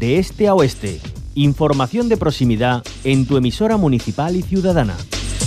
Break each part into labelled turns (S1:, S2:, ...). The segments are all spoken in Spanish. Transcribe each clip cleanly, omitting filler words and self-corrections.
S1: de este a oeste. Información de proximidad en tu emisora municipal y ciudadana.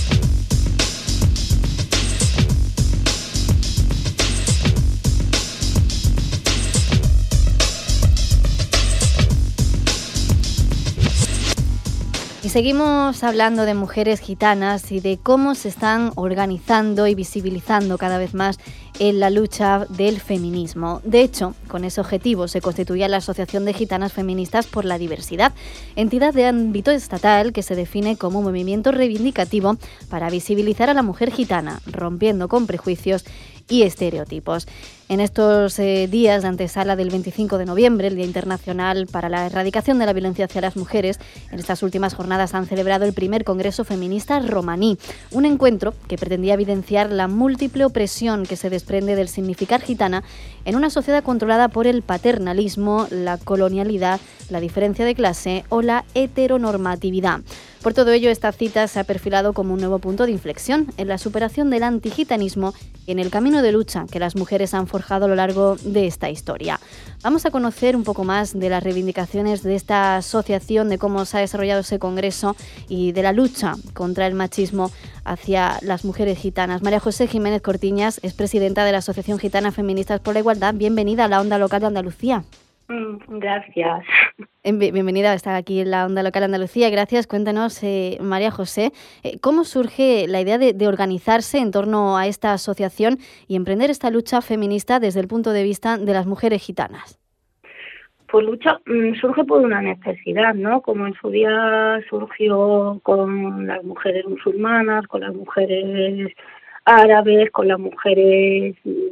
S2: Y seguimos hablando de mujeres gitanas y de cómo se están organizando y visibilizando cada vez más en la lucha del feminismo. De hecho, con ese objetivo se constituía la Asociación de Gitanas Feministas por la Diversidad, entidad de ámbito estatal que se define como un movimiento reivindicativo para visibilizar a la mujer gitana, rompiendo con prejuicios y estereotipos. En estos días de antesala del 25 de noviembre, el Día Internacional para la Erradicación de la Violencia hacia las Mujeres, en estas últimas jornadas han celebrado el primer Congreso Feminista Romaní, un encuentro que pretendía evidenciar la múltiple opresión que se desprende del significar gitana en una sociedad controlada por el paternalismo, la colonialidad, la diferencia de clase o la heteronormatividad. Por todo ello, esta cita se ha perfilado como un nuevo punto de inflexión en la superación del antigitanismo y en el camino de lucha que las mujeres han forjado a lo largo de esta historia. Vamos a conocer un poco más de las reivindicaciones de esta asociación, de cómo se ha desarrollado ese congreso y de la lucha contra el machismo hacia las mujeres gitanas. María José Jiménez Cortiñas es presidenta de la Asociación Gitana Feministas por la Igualdad. Bienvenida a la Onda Local de Andalucía.
S3: Gracias.
S2: Bienvenida a estar aquí en la Onda Local Andalucía. Gracias. Cuéntanos, María José, ¿cómo surge la idea de organizarse en torno a esta asociación y emprender esta lucha feminista desde el punto de vista de las mujeres gitanas?
S3: Pues lucha surge por una necesidad, ¿no? Como en su día surgió con las mujeres musulmanas, con las mujeres árabes, con las mujeres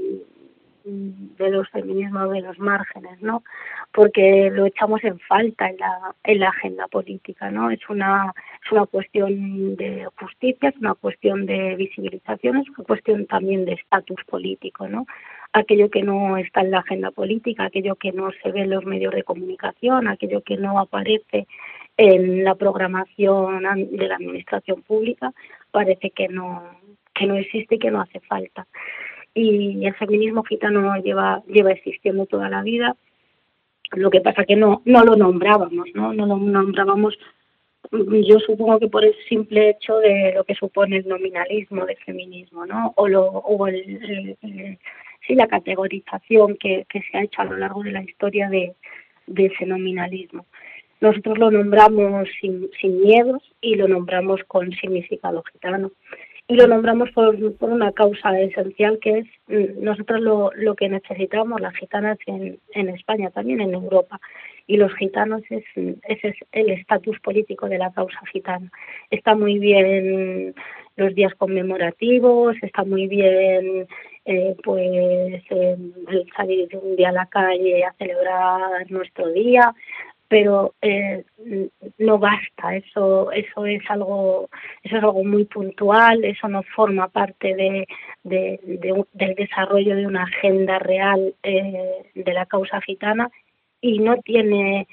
S3: de los feminismos de los márgenes, ¿no? Porque lo echamos en falta en la agenda política, ¿no? Es una cuestión de justicia, es una cuestión de visibilización, es una cuestión también de estatus político, ¿no? Aquello que no está en la agenda política, aquello que no se ve en los medios de comunicación, aquello que no aparece en la programación de la administración pública, parece que no existe y que no hace falta. Y el feminismo gitano lleva existiendo toda la vida. Lo que pasa que no lo nombrábamos, ¿no? No lo nombrábamos, yo supongo que por el simple hecho de lo que supone el nominalismo del feminismo, ¿no? La categorización que se ha hecho a lo largo de la historia de ese nominalismo. Nosotros lo nombramos sin miedos y lo nombramos con significado gitano. Y lo nombramos por una causa esencial, que es nosotros lo que necesitamos, las gitanas en España, también en Europa, y los gitanos es el estatus político de la causa gitana. Está muy bien los días conmemorativos, está muy bien el salir un día a la calle a celebrar nuestro día, pero no basta. Eso es algo muy puntual. Eso no forma parte del desarrollo de una agenda real de la causa gitana, y no tiene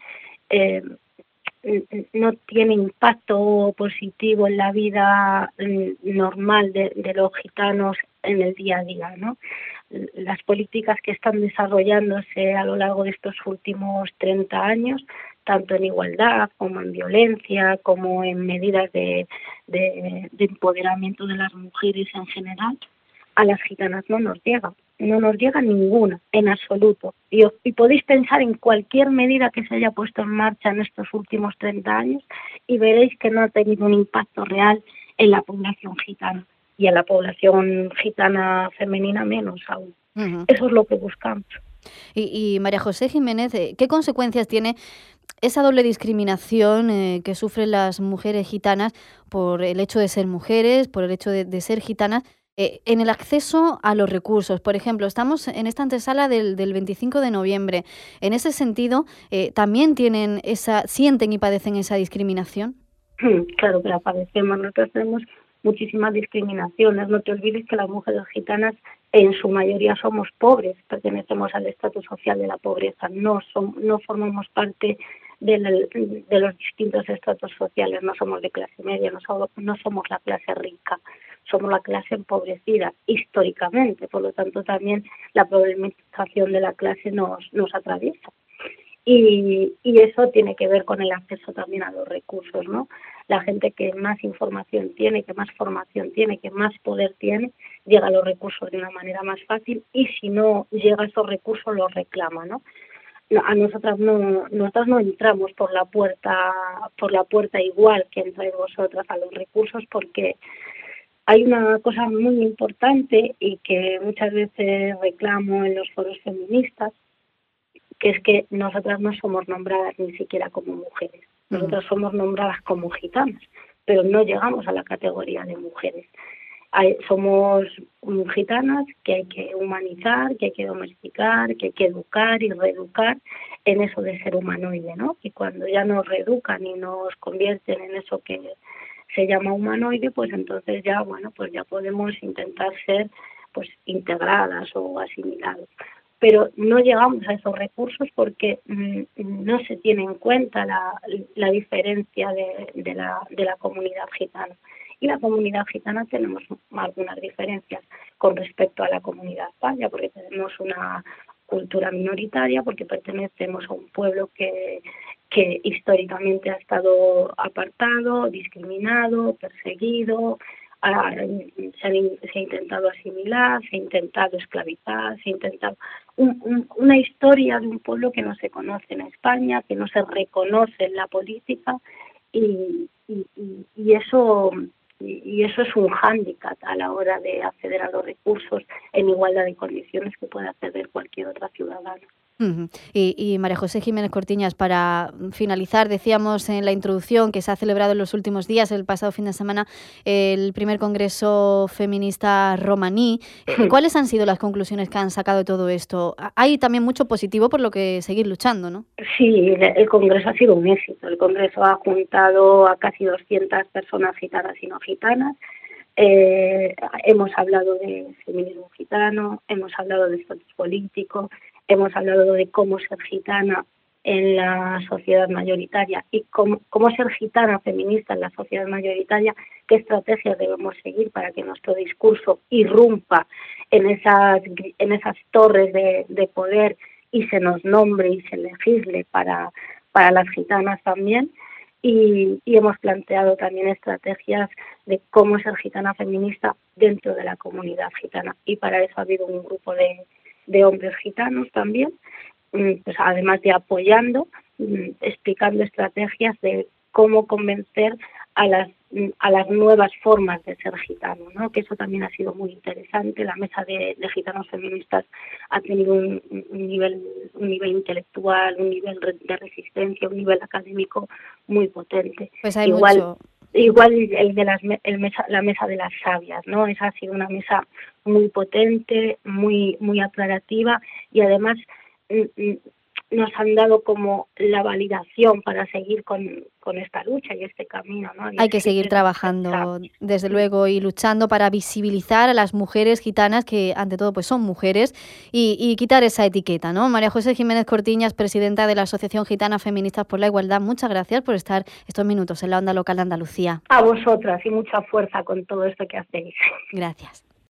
S3: impacto positivo en la vida normal de los gitanos en el día a día, ¿no? Las políticas que están desarrollándose a lo largo de estos últimos 30 años, tanto en igualdad como en violencia, como en medidas de empoderamiento de las mujeres en general, a las gitanas no nos llega ninguna, en absoluto. Y podéis pensar en cualquier medida que se haya puesto en marcha en estos últimos 30 años y veréis que no ha tenido un impacto real en la población gitana, y a la población gitana femenina menos aún. Uh-huh. Eso es lo que buscamos.
S2: Y María José Jiménez, ¿qué consecuencias tiene esa doble discriminación que sufren las mujeres gitanas por el hecho de ser mujeres, por el hecho de ser gitanas, en el acceso a los recursos? Por ejemplo, estamos en esta antesala del 25 de noviembre. En ese sentido, ¿también sienten y padecen esa discriminación?
S3: Claro que la padecemos. Nosotros tenemos muchísimas discriminaciones. No te olvides que las mujeres gitanas en su mayoría somos pobres, pertenecemos al estatus social de la pobreza, no formamos parte de los distintos estratos sociales, no somos de clase media, no somos la clase rica, somos la clase empobrecida históricamente. Por lo tanto, también la problematización de la clase nos atraviesa. Y eso tiene que ver con el acceso también a los recursos, ¿no? La gente que más información tiene, que más formación tiene, que más poder tiene, llega a los recursos de una manera más fácil, y si no llega a esos recursos los reclama, ¿no? A nosotras no entramos por la puerta igual que entráis vosotras a los recursos, porque hay una cosa muy importante y que muchas veces reclamo en los foros feministas, que es que nosotras no somos nombradas ni siquiera como mujeres. Nosotras somos nombradas como gitanas, pero no llegamos a la categoría de mujeres. Somos gitanas que hay que humanizar, que hay que domesticar, que hay que educar y reeducar en eso de ser humanoide, ¿no? Y cuando ya nos reeducan y nos convierten en eso que se llama humanoide, pues entonces ya, bueno, pues ya podemos intentar ser pues integradas o asimiladas. Pero no llegamos a esos recursos porque no se tiene en cuenta la diferencia de la comunidad gitana. Y la comunidad gitana tenemos algunas diferencias con respecto a la comunidad paya, porque tenemos una cultura minoritaria, porque pertenecemos a un pueblo que históricamente ha estado apartado, discriminado, perseguido. Se ha intentado asimilar, se ha intentado esclavizar, se ha intentado una historia de un pueblo que no se conoce en España, que no se reconoce en la política, y eso es un hándicap a la hora de acceder a los recursos en igualdad de condiciones que puede acceder cualquier otra ciudadana.
S2: Y María José Jiménez Cortiñas, para finalizar, decíamos en la introducción que se ha celebrado en los últimos días, el pasado fin de semana, el primer Congreso Feminista Romaní. ¿Cuáles han sido las conclusiones que han sacado de todo esto? Hay también mucho positivo por lo que seguir luchando, ¿no?
S3: Sí, el Congreso ha sido un éxito. El Congreso ha juntado a casi 200 personas gitanas y no gitanas. Hemos hablado de feminismo gitano, hemos hablado de estatus político, hemos hablado de cómo ser gitana en la sociedad mayoritaria y cómo ser gitana feminista en la sociedad mayoritaria, qué estrategias debemos seguir para que nuestro discurso irrumpa en esas torres de poder y se nos nombre y se legisle para las gitanas también. Y hemos planteado también estrategias de cómo ser gitana feminista dentro de la comunidad gitana, y para eso ha habido un grupo de hombres gitanos también, pues además de apoyando, explicando estrategias de cómo convencer a las nuevas formas de ser gitano, ¿no? Que eso también ha sido muy interesante. La mesa de gitanos feministas ha tenido un nivel intelectual, un nivel de resistencia, un nivel académico muy potente.
S2: Pues hay mucho.
S3: Igual el de la mesa de las sabias, ¿no? Esa ha sido una mesa muy potente, muy aclarativa, y además nos han dado como la validación para seguir con esta lucha y este camino, ¿no?
S2: Hay que seguir trabajando, desde luego, y luchando para visibilizar a las mujeres gitanas, que ante todo pues son mujeres, y quitar esa etiqueta, ¿no? María José Jiménez Cortiñas, presidenta de la Asociación Gitana Feministas por la Igualdad, muchas gracias por estar estos minutos en la Onda Local de Andalucía.
S3: A vosotras, y mucha fuerza con todo esto que hacéis.
S2: Gracias.